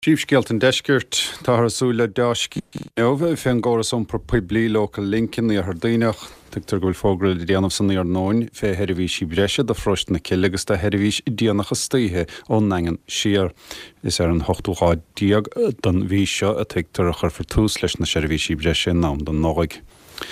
Príomhscéalta an deisceart táthasúla dáiscí neomh féin ggóras an poiblí local Lincoln í ar daoineach tuigtar go bhfuil fógrail i dtéanamh san ar 9 fé heirihís í breise de frost na cill agus de heirihís i dtéanach stíthe ón nangan siar. Is ar an 8 díag don bhí seo a tuigtar a chur tús leis na seirihís í breise ná don nóig.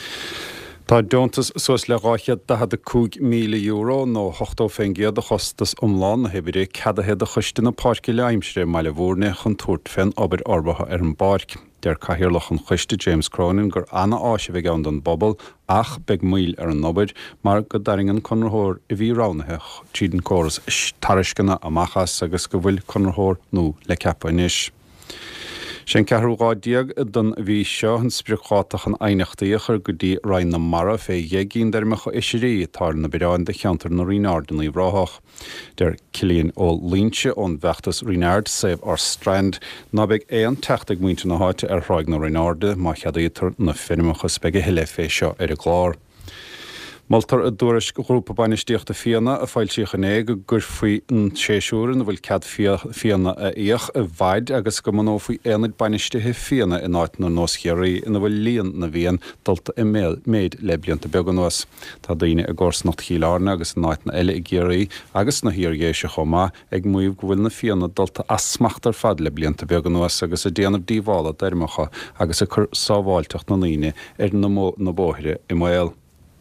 Tá deontas suas le ráiche €200,000 nó 8 chostas omláin na hebiré cadahead a chuiste na páirci leimsre meile bhórne chun tuairt féin obair orbatha ar an barc. Der cahirirlach an chuiste James Cronin gur anna áise bheith an don bobbal ach beag míl ar an nobair mar go daringan conrthóir i bhí ránathe tríd an córas tariscanna amachas agus go bhfuil conrthóir nó le ceappa inis. Sin 4 díag don bhí seo an spríocháach an einachtaíochar go dtí rainn na mara fé dhéagín dermecha isirí tar na beráin de cheantar na Rinardan í bhráthach. Der Cillian ó Lynche ón bheachtas Rinard save ar Strand ná beag an teachtaigh muinte na háite ar thráig na Rinarda má cheadaítar na firmachas beag heile fé seo ar a glár. Maltar a dúris grúpa bainisteochta fianna a fáil síchané go gur faoi an séisiúrin bhfuil cead fianna a íoch a bhaid agus go manó faoi éanaid bainistethe fianna in áit na nóscéirí ina bhfuil líon na bhíon dulta i méid le blianta beag an nuas. Tá daoine a gcós nach chiileárna agus an áit na eile i géirí agus na hiorgéise chomá ag muomh go bhfuil na fianna dulta asmachtar fad le blianta beag an nuas agus a déanamh díomhála dermacha agus a chur sábháilteach na líine ar na bóthire i mhail.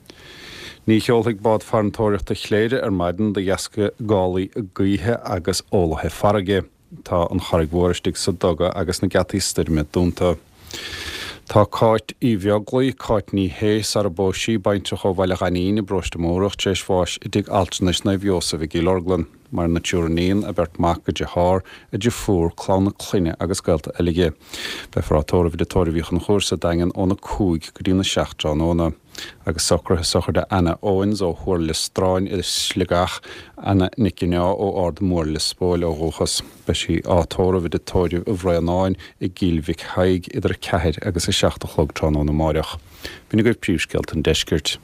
Ní cheoltaigh bád farantóireachta chléire ar maidin de dheasca gálaí gaotha agus ólathe farige. Tá an charreg mhóristigh sa doga agus na gataí stirme dúnta. Tá cáit í bheaglaí cáit ní héas ar a bóisí bainte cho bhile ganín i brosta mórach téis fáis i dig altanis na bheosa bhí í lorglan, mar na túranín a bert mac go de thar a de fuór chlána cluine agus gailta eige. Be frátóra bhí de tóir bhí an chóirsa dagan óna cúig go dtí na 16 óna. Agus sochar de Anna Owens ó thuair le stráin i sligach Anna Nicinea ó ard mór le spóil ó róchas. Be sí átóra bhí de tóir a bhraáin i gílmhic haig idir ceithir agus i 16 chlog trán óna máireach. Bhína gur príomhscéalta an deiscirt.